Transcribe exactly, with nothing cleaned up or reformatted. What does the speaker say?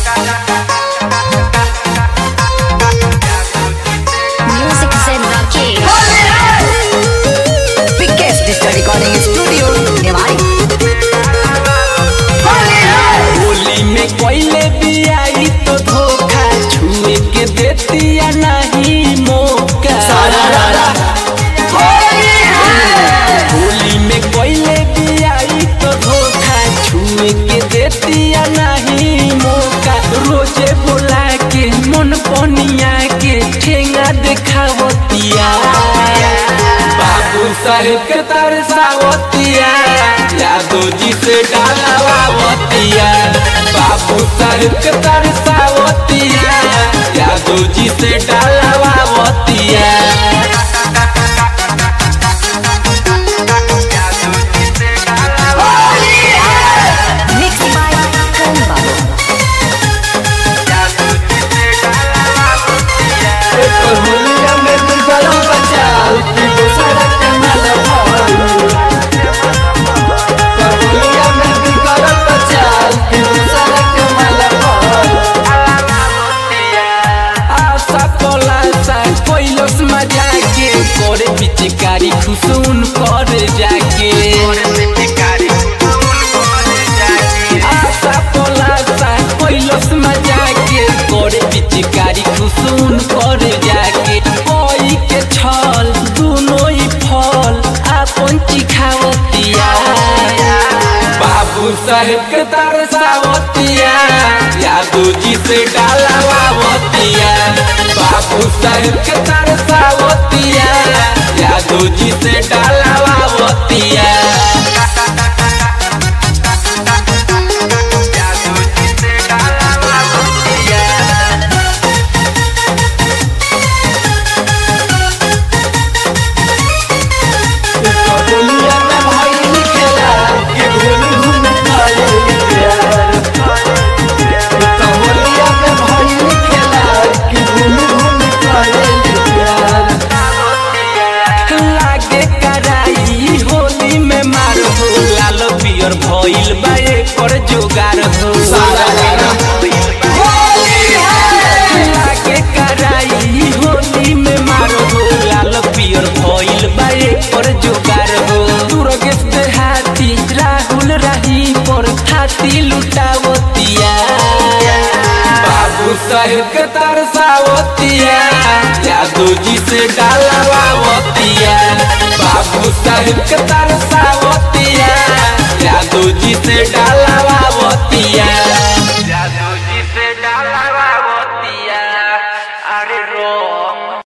Music Zen Rocky. Biggest digital recording studio, Newari. Holi में कोयले भी आई तो धोखा छुए के देती या नहीं मौका। होली में कोयले भी आई तो धोखा छुए के देती या नहीं मौका। रोजे बोला के मन पनिया के ठेंगा दिखावतिया बाबू साहेब के तरसावतिया यादव जी से डालावतिया। बाबू साहेब के तरसावतिया यादव जी से डालावतिया। Mixed by Karan Babu. होलिया में तू गरम बचा तू दूसरा के माल भाई। होलिया में तू गरम बचा तू दूसरा के माल भाई। आशा कोलासा कोइलस मजा के करे पिचकारी खुशून कर जाके। आशा कोलासा कोइलस मजा के करे पिचकारी खुशून कर जाके। कोई के छल दोनों ही फल आपन चिखावतिया बाबू साहेब के तरसावतिया यादव जी से डालावतिया। बाबू साहेब के तरसावतिया यादव जी से डालावतिया। होलिया में भाई निकला कि घूम घूम खाए प्यार। होलिया में भाई निकला कि घूम घूम खाए प्यार। लागे कराई होली में मार हो लाल पियर भइल बा एकर जोगार हो। लागे कराई होली में मार हो लाल पियर भइल बा एकर जोगार हो। दुर्गेश देहाती राहुल राही पर हाथी लुटावतिया बाबू साहेब के तरसावतिया यादव जी से डालावतिया। बाबू साहेब के तरसावतिया यादव जी से डालावतिया। यादव जी से डालावा